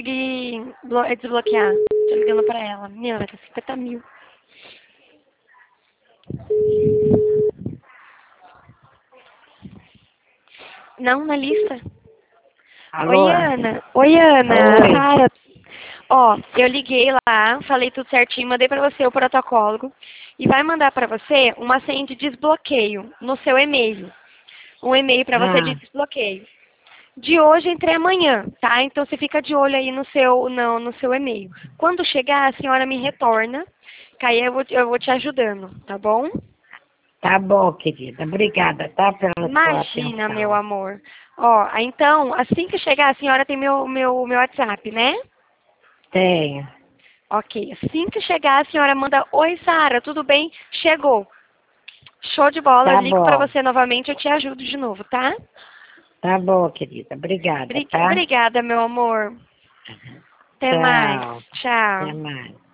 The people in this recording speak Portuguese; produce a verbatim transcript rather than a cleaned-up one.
consegui desbloquear. Tô ligando pra ela. Menina, vai ter cinquenta mil. Não, na lista. Alô? Oi, Ana. Oi, Ana. Oi. Sara. Ó, eu liguei lá, falei tudo certinho, mandei pra você o protocolo e vai mandar pra você uma senha de desbloqueio no seu e-mail. Um e-mail pra você de Ah, desbloqueio. De hoje entre amanhã, tá? Então você fica de olho aí no seu, no, no seu e-mail. Quando chegar, a senhora me retorna, que aí eu vou, eu vou te ajudando, tá bom? tá bom, querida. Obrigada, tá, pela sua Imagina, meu atenção. amor. Ó, então, assim que chegar, a senhora tem meu, meu, meu WhatsApp, né? Tenho. Ok. Assim que chegar, a senhora manda: oi, Sara, tudo bem? Chegou. Show de bola. Eu Tá ligo pra bom. você novamente, eu te ajudo de novo, tá? Tá bom, querida. Obrigada, Bri- tá? Obrigada, meu amor. Até mais. Tchau. Até Tchau. mais.